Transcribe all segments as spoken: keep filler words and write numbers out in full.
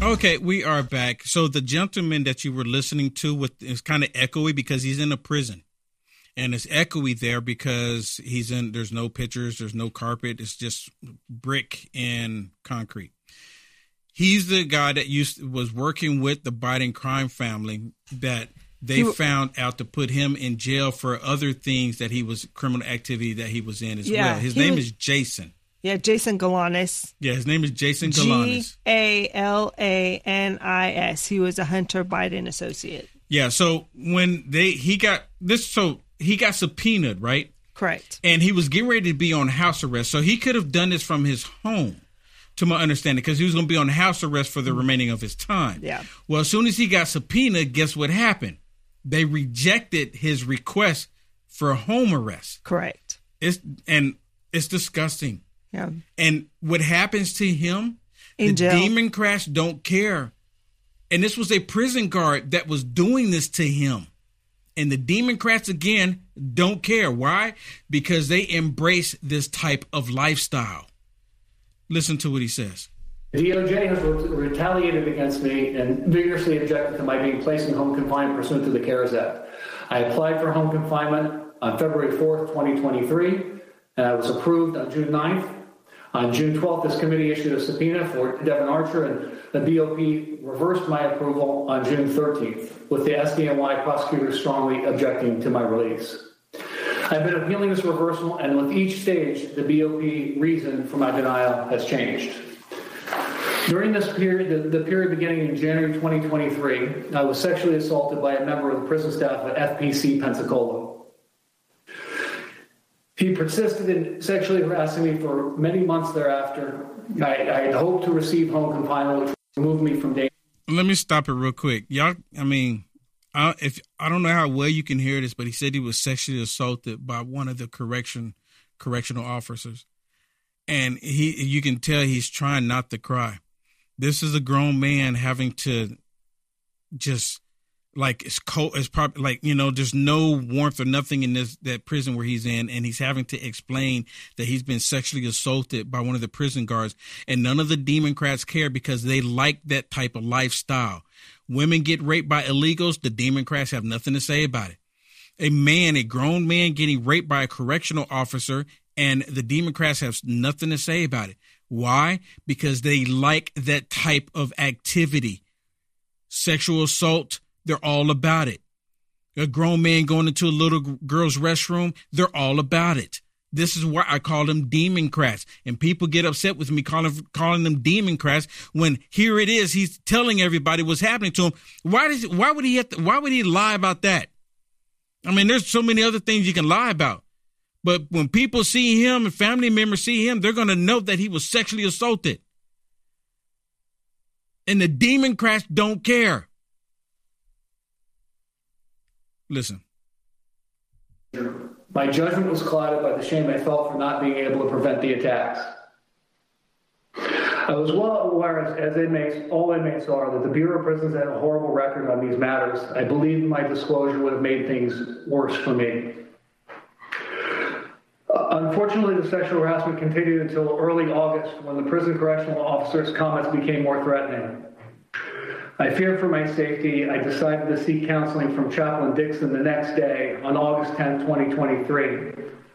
Okay, we are back. So the gentleman that you were listening to with is kind of echoey because he's in a prison. And it's echoey there because he's in, there's no pictures, there's no carpet. It's just brick and concrete. He's the guy that used was working with the Biden crime family that they he, found out to put him in jail for other things that he was criminal activity that he was in as yeah, well. His name was, is Jason. Yeah, Jason Galanis. Yeah, his name is Jason Galanis. G A L A N I S. He was a Hunter Biden associate. Yeah, so when they he got this, so he got subpoenaed, right? Correct. And he was getting ready to be on house arrest, so he could have done this from his home, to my understanding, because he was going to be on house arrest for the mm-hmm. remaining of his time. Yeah. Well, as soon as he got subpoenaed, guess what happened? They rejected his request for home arrest. Correct. It's and it's disgusting. Yeah. And what happens to him, in the jail. Democrats don't care. And this was a prison guard that was doing this to him. And the Democrats, again, don't care. Why? Because they embrace this type of lifestyle. Listen to what he says. The D O J has re- retaliated against me and vigorously objected to my being placed in home confinement pursuant to the CARES Act. I applied for home confinement on February fourth, twenty twenty-three, and I was approved on June ninth. On June twelfth, this committee issued a subpoena for Devin Archer, and the B O P reversed my approval on June thirteenth, with the S D N Y prosecutor strongly objecting to my release. I've been appealing this reversal, and with each stage, the B O P reason for my denial has changed. During this period, the, the period beginning in January twenty twenty-three, I was sexually assaulted by a member of the prison staff at F P C Pensacola. He persisted in sexually harassing me for many months thereafter. I, I had hoped to receive home confinement, which removed me from danger. Let me stop it real quick. Y'all, I mean, I, if I don't know how well you can hear this, but he said he was sexually assaulted by one of the correction correctional officers. And he, you can tell he's trying not to cry. This is a grown man having to just, like, it's cold. It's probably like, you know, there's no warmth or nothing in this, that prison where he's in. And he's having to explain that he's been sexually assaulted by one of the prison guards. And none of the Democrats care because they like that type of lifestyle. Women get raped by illegals. The Democrats have nothing to say about it. A man, a grown man getting raped by a correctional officer, and the Democrats have nothing to say about it. Why? Because they like that type of activity. Sexual assault, they're all about it. A grown man going into a little girl's restroom, they're all about it. This is why I call them Democrats. And people get upset with me calling calling them Democrats when here it is. He's telling everybody what's happening to him. Why does why would he have to, why would he lie about that? I mean, there's so many other things you can lie about. But when people see him and family members see him, they're going to know that he was sexually assaulted. And the Democrats don't care. Listen. My judgment was clouded by the shame I felt for not being able to prevent the attacks. I was well aware, as, as inmates, all inmates are, that the Bureau of Prisons had a horrible record on these matters. I believed my disclosure would have made things worse for me. Unfortunately, the sexual harassment continued until early August when the prison correctional officer's comments became more threatening. I feared for my safety. I decided to seek counseling from Chaplain Dixon the next day on August tenth, twenty twenty-three.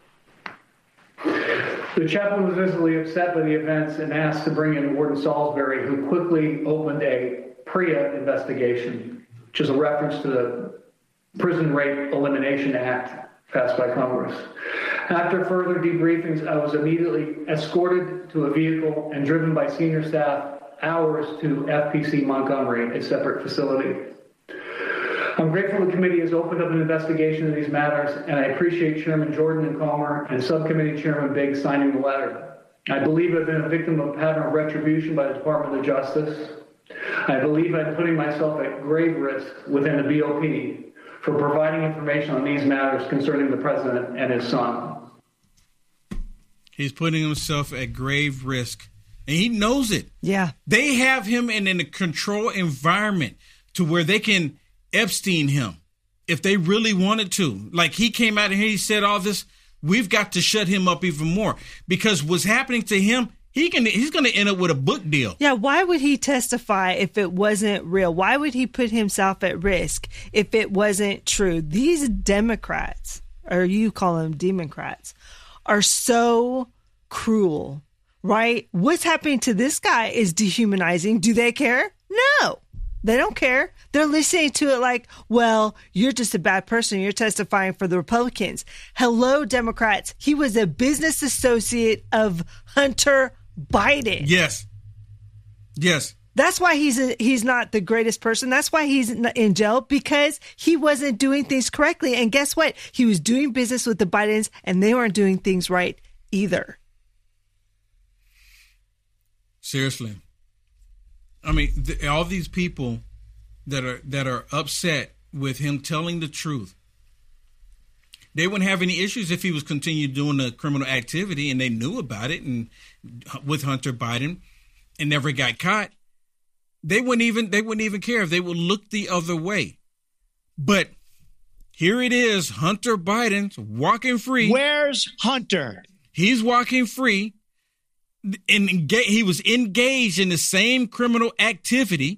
The chaplain was visibly upset by the events and asked to bring in Warden Salisbury, who quickly opened a PREA investigation, which is a reference to the Prison Rape Elimination Act passed by Congress. After further debriefings, I was immediately escorted to a vehicle and driven by senior staff hours to F P C Montgomery, a separate facility. I'm grateful the committee has opened up an investigation of these matters, and I appreciate Chairman Jordan and Comer and Subcommittee Chairman Biggs signing the letter. I believe I've been a victim of a pattern of retribution by the Department of Justice. I believe I'm putting myself at grave risk within the B O P for providing information on these matters concerning the president and his son. He's putting himself at grave risk, and he knows it. Yeah. They have him in, in a control environment to where they can Epstein him if they really wanted to. Like, he came out and he said all this. We've got to shut him up even more because what's happening to him, he can he's going to end up with a book deal. Yeah, why would he testify if it wasn't real? Why would he put himself at risk if it wasn't true? These Democrats, or you call them Democrats, are so cruel, right? What's happening to this guy is dehumanizing. Do they care? No, they don't care. They're listening to it like, well, you're just a bad person. You're testifying for the Republicans. Hello, Democrats. He was a business associate of Hunter Biden. Yes. Yes. That's why he's a, he's not the greatest person. That's why he's in jail, because he wasn't doing things correctly. And guess what? He was doing business with the Bidens, and they weren't doing things right either. Seriously. I mean, th- all these people that are that are upset with him telling the truth, they wouldn't have any issues if he was continued doing the criminal activity and they knew about it and with Hunter Biden and never got caught. They wouldn't even they wouldn't even care if they would look the other way. But here it is, Hunter Biden's walking free. Where's Hunter? He's walking free. And he was engaged in the same criminal activity.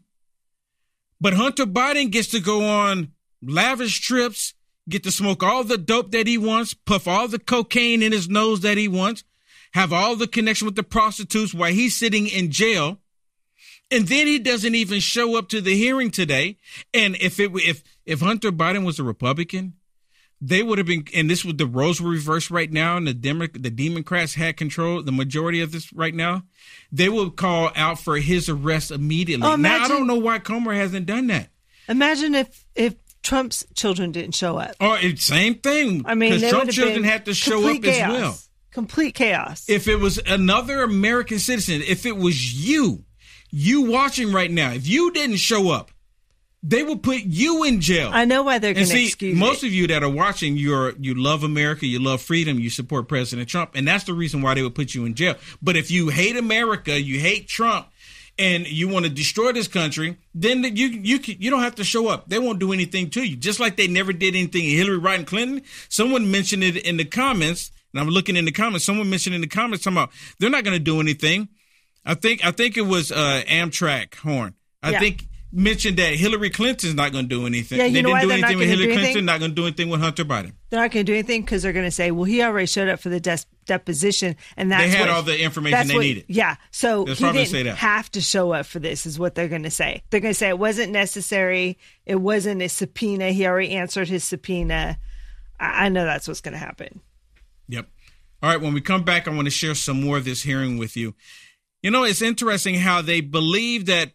But Hunter Biden gets to go on lavish trips, get to smoke all the dope that he wants, puff all the cocaine in his nose that he wants, have all the connection with the prostitutes while he's sitting in jail. And then he doesn't even show up to the hearing today. And if it if if Hunter Biden was a Republican, they would have been, and this was the roles were reversed right now, and the Demo, the Democrats had control, the majority of this right now, they would call out for his arrest immediately. Oh, imagine, now, I don't know why Comer hasn't done that. Imagine if, if Trump's children didn't show up. Oh, it's same thing. I mean, because Trump's children had to show up chaos. as well. Complete chaos. If it was another American citizen, if it was you, you watching right now, if you didn't show up, they will put you in jail. I know why they're going to excuse most it. of you that are watching, you're you love America, you love freedom, you support President Trump, and that's the reason why they would put you in jail. But if you hate America, you hate Trump, and you want to destroy this country, then you you you don't have to show up. They won't do anything to you. Just like they never did anything to Hillary Rodham Clinton. Someone mentioned it in the comments, and I'm looking in the comments. Someone mentioned in the comments talking about they're not going to do anything. I think I think it was uh, Amtrak Horn. I yeah. think. Mentioned that Hillary Clinton's not going to do anything. Yeah, you they know didn't why do they're anything not with Hillary do Clinton, anything? not going to do anything with Hunter Biden. They're not going to do anything because they're going to say, well, he already showed up for the des- deposition. And that's They had what, all the information they what, needed. Yeah. So They're he probably didn't say that. have to show up for this is what they're going to say. They're going to say it wasn't necessary. It wasn't a subpoena. He already answered his subpoena. I, I know that's what's going to happen. Yep. All right. When we come back, I want to share some more of this hearing with you. You know, it's interesting how they believe that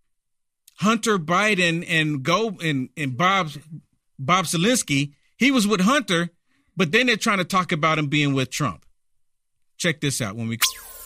Hunter Biden and go and, and Bob Bob Zelensky, he was with Hunter, but then they're trying to talk about him being with Trump. Check this out when we.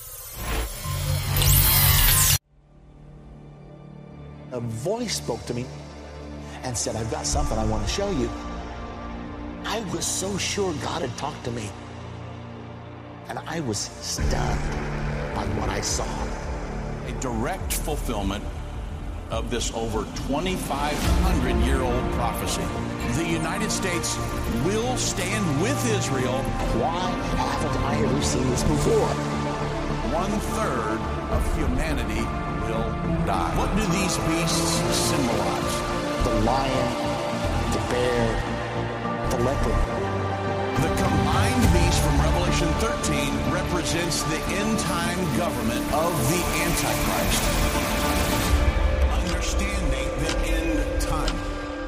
A voice spoke to me and said, I've got something I want to show you. I was so sure God had talked to me. And I was stunned by what I saw. A direct fulfillment of this over twenty-five hundred year old prophecy. The United States will stand with Israel. Why haven't I ever seen this before? One third of humanity will die. What do these beasts symbolize? The lion, the bear, the leopard. The combined beast from Revelation thirteen represents the end time government of the Antichrist. Understanding the end time.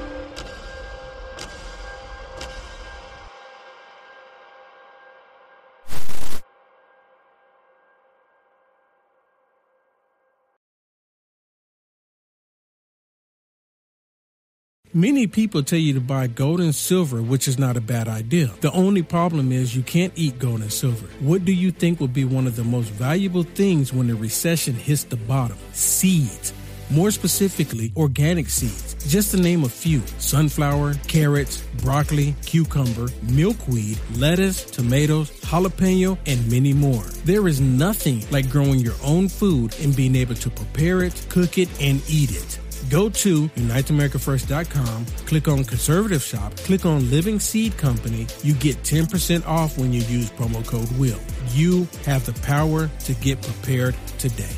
Many people tell you to buy gold and silver, which is not a bad idea. The only problem is you can't eat gold and silver. What do you think would be one of the most valuable things when the recession hits the bottom? Seeds. More specifically, organic seeds. Just to name a few: sunflower, carrots, broccoli, cucumber, milkweed, lettuce, tomatoes, jalapeno, and many more. There is nothing like growing your own food and being able to prepare it, cook it, and eat it. Go to unite america first dot com, click on Conservative Shop, click on Living Seed Company. You get ten percent off when you use promo code WILL. You have the power to get prepared today.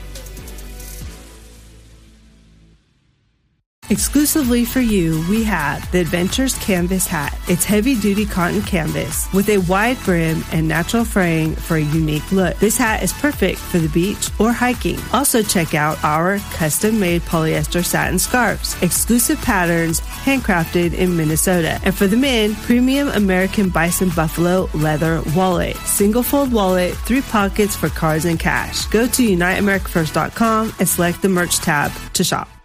Exclusively for you, we have the Adventures Canvas Hat. It's heavy-duty cotton canvas with a wide brim and natural fraying for a unique look. This hat is perfect for the beach or hiking. Also check out our custom-made polyester satin scarves, exclusive patterns handcrafted in Minnesota. And for the men, premium American Bison Buffalo leather wallet. Single-fold wallet, three pockets for cards and cash. Go to unite america first dot com and select the merch tab to shop.